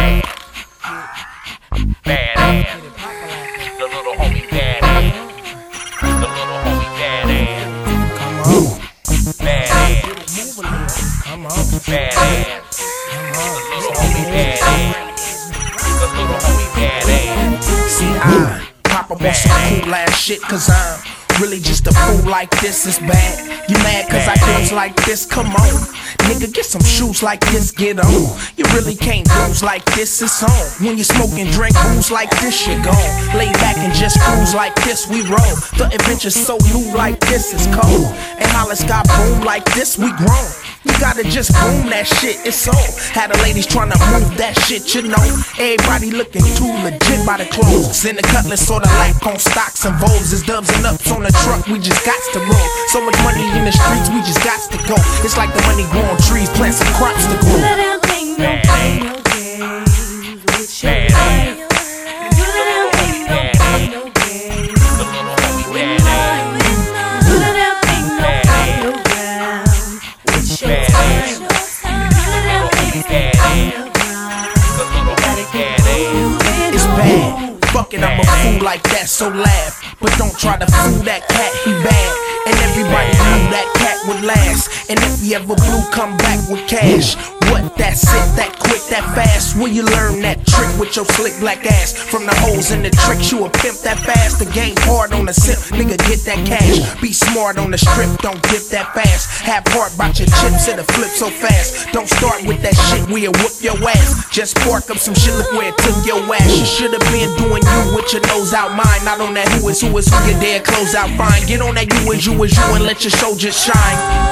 Badass. Badass. The little homie badass. The little homie badass. Badass. Badass. The little homie badass. The little homie badass. See, I pop up on some cool ass shit, cause I'm really just a fool like this is bad. You mad cause I dance like this? Come on, nigga, get some shoes like this, get on. You really can't lose like this, it's on. When you smoke and drink booze like this, you gone. Lay back and just cruise like this, we roll. The adventure's so new like this, it's cold. And Hollis got boom like this, we grown. You gotta just boom that shit, it's on. Had the ladies tryna move that shit, you know. Everybody looking too legit by the clothes. In the cutlass, sorta like on stocks and Vogues. It's dubs and ups on the truck, we just got to roll. So much money in the streets, we just got to go. It's like the money growing trees, plant some crops to grow. It's bad. Fuck it, I'm a fool like that, so laugh. But don't try to fool that cat, he bad. And everybody knew that cat would last. And if he ever blew, come back with cash. What, that's it, that quick, that fast? Will you learn that trick with your slick black ass? From the hoes and the tricks, you a pimp that fast. The game hard on the sip, nigga, get that cash. Be smart on the strip, don't dip that fast. Have heart about your chips, it'll flip so fast. Don't start with that shit, we'll whoop your ass. Just spark up some shit, look where it took your ass. You should've been doing you with your nose out mine. Not on that who is who your dare close out fine. Get on that you is you and let your show just shine.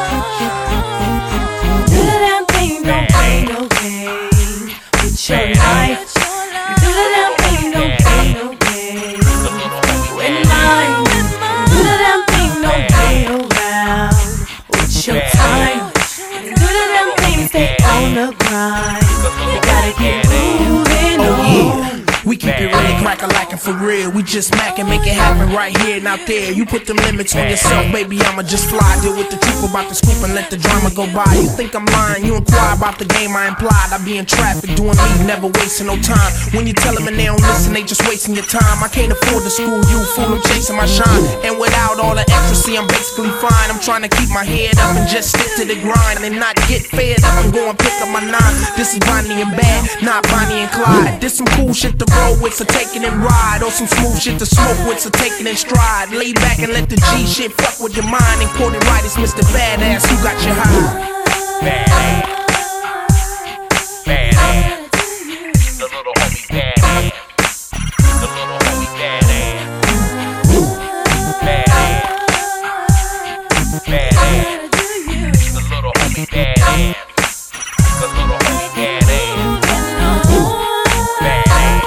Do the damn thing, don't play no games with your life. Do the damn thing, don't play no games with mine. Do the damn thing, don't play around with your time. Do the damn thing, stay on the grind. You gotta get moving on. We keep it really crack-a-lackin' for real. We just mackin', make it happen right here and out there. You put them limits on yourself, baby, I'ma just fly. Deal with the truth about the scoop and let the drama go by. You think I'm lying, you inquire about the game I implied. I be in traffic, doing me, never wasting no time. When you tell them and they don't listen, they just wasting your time. I can't afford to school you, fool, I'm chasing my shine. And without all the ecstasy, I'm basically fine. I'm trying to keep my head up and just stick to the grind. And not get fed up and go and pick up my nine. This is Bonnie and Bad, not Bonnie and Clyde. This some cool shit to roll with, so take it and ride. Or some smooth shit to smoke with, so take it in stride. Lay back and let the G shit fuck with your mind. And quote it right, it's Mr. Badass who got you high. Badass. Badass. The little homie badass. The little homie badass. Badass. Badass. The little homie badass. The little homie badass. Badass.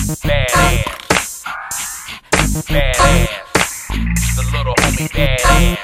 Badass, the little homie badass.